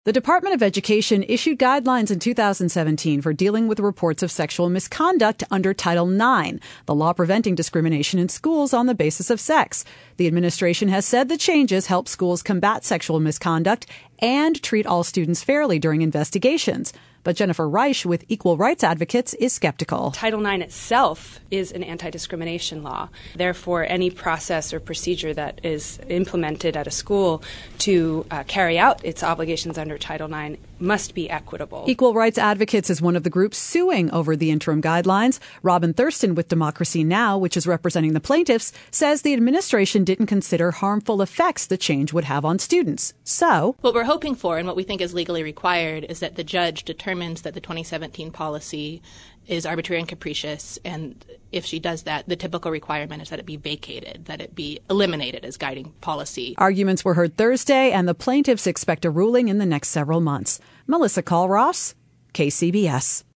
The Department of Education issued guidelines in 2017 for dealing with reports of sexual misconduct under Title IX, the law preventing discrimination in schools on the basis of sex. The administration has said the changes help schools combat sexual misconduct and treat all students fairly during investigations. But Jennifer Reich with Equal Rights Advocates is skeptical. Title IX itself is an anti-discrimination law. Therefore, any process or procedure that is implemented at a school to carry out its obligations under Title IX must be equitable. Equal Rights Advocates is one of the groups suing over the interim guidelines. Robin Thurston with Democracy Now!, which is representing the plaintiffs, says the administration didn't consider harmful effects the change would have on students. So, what we're hoping for and what we think is legally required is that the judge determines that the 2017 policy is arbitrary and capricious, and if she does that, the typical requirement is that it be vacated, that it be eliminated as guiding policy. Arguments were heard Thursday, and the plaintiffs expect a ruling in the next several months. Melissa Call-Ross, KCBS.